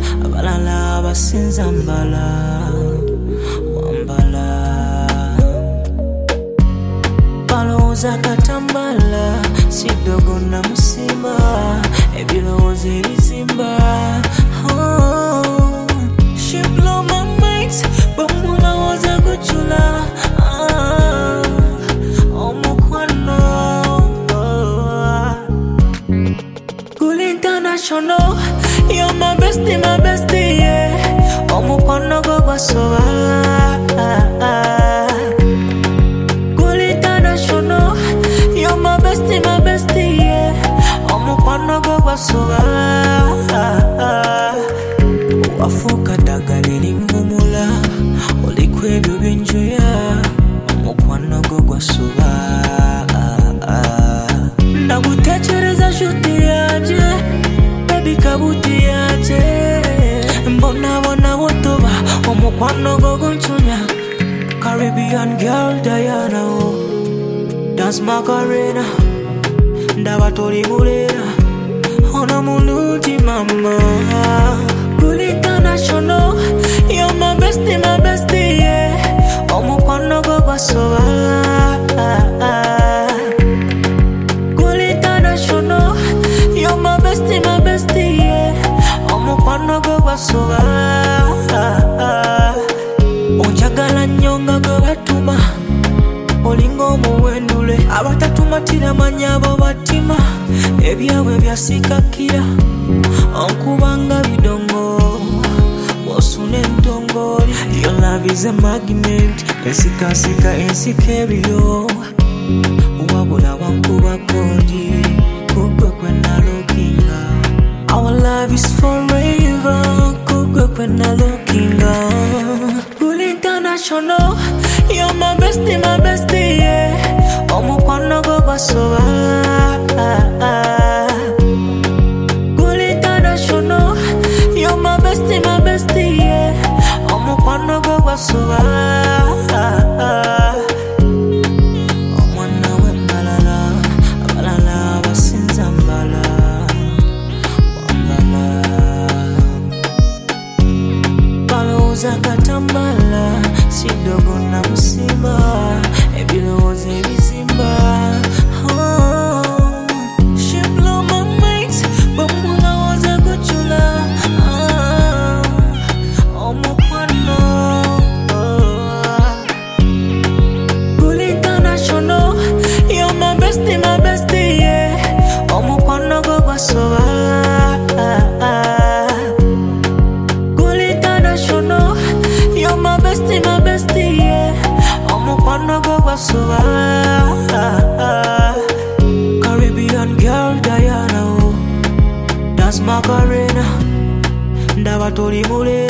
abalala basinza mbala wambala balowooza katambala sidogo na musima ebilowoozo ebizimba she blow my mind bamulowooza kuchula omukwano Cool International you're my bestie yeah omukwano go gwasoba Cool International you're my bestie yeah omukwano go gwasoba wafuka dagaliri mumula olikwebyo binjoya omukwano go gwasoba nagutekereza shuti yaje baby kabuti yaje mbona wotoba omukwano go gunchunya Caribbean girl Diana dance Macarena ndaba toli mulera ono mulungi mama Cool International you're my bestie yeah omukwano go gwasoba Cool International you're my bestie yeah omukwano go gwasoba onjagala nnyo nga gwe batuma olinga omuwendule abatatumatira manyabo batima ebyabwe byasikakira onkubanga bidongo osune ndongoli your love is a magnet esikasika ensikebyo wabula wankuba kondi kugwe kwena lookinga our love is forever kugwe kwena lookinga Cool International you're my bestie yeah omukwano go gwasoba Cool International you're my bestie yeah omukwano go gwasoba omwana wembalala abalala basinza mbala wambala balowooza katambala sidogo na musima ebilowoozo ebizimba she blow my mind bamulowooza kuchula omukwano Cool International you're my bestie yeah omukwano go gwasoba Cool International you're my bestie yeah omukwano go gwasoba Caribbean girl Diana dance Macarena ndaba toli mulera